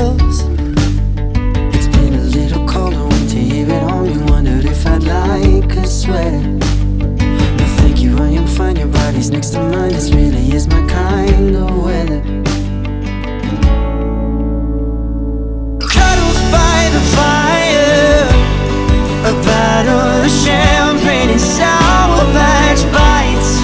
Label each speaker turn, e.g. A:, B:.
A: feels. It's been a little colder winter here at home. You wondered if I'd like a sweater. No thank you, I am fine, your body's next to mine.